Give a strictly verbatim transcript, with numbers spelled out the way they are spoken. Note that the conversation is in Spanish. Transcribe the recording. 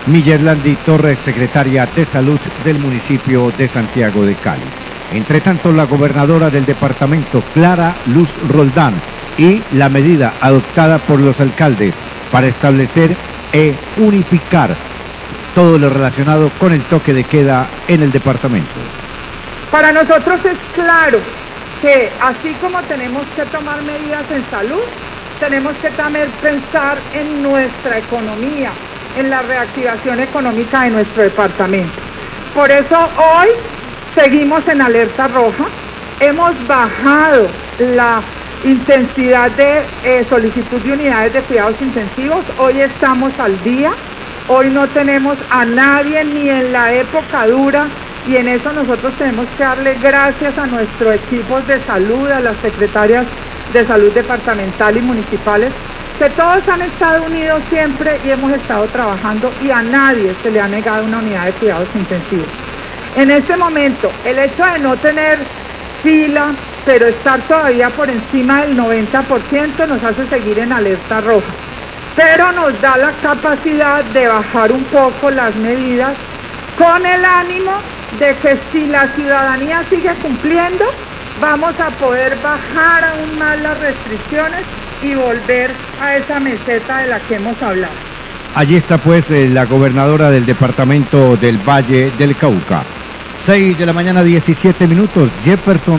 Millerlandi Torres, secretaria de Salud del municipio de Santiago de Cali. Entre tanto, la gobernadora del departamento, Clara Luz Roldán, y la medida adoptada por los alcaldes para establecer e unificar todo lo relacionado con el toque de queda en el departamento. Para nosotros es claro que así como tenemos que tomar medidas en salud, tenemos que también pensar en nuestra economía, en la reactivación económica de nuestro departamento. Por eso hoy seguimos en alerta roja, hemos bajado la intensidad de eh, solicitud de unidades de cuidados intensivos, hoy estamos al día, hoy no tenemos a nadie ni en la época dura, y en eso nosotros tenemos que darle gracias a nuestros equipos de salud, a las secretarias de salud departamental y municipales, que todos han estado unidos siempre y hemos estado trabajando y a nadie se le ha negado una unidad de cuidados intensivos. En este momento, el hecho de no tener fila, pero estar todavía por encima del noventa por ciento nos hace seguir en alerta roja, pero nos da la capacidad de bajar un poco las medidas con el ánimo de que si la ciudadanía sigue cumpliendo, vamos a poder bajar aún más las restricciones y volver a esa meseta de la que hemos hablado. Allí está pues eh, la gobernadora del departamento del Valle del Cauca. seis de la mañana, diecisiete minutos, Jefferson.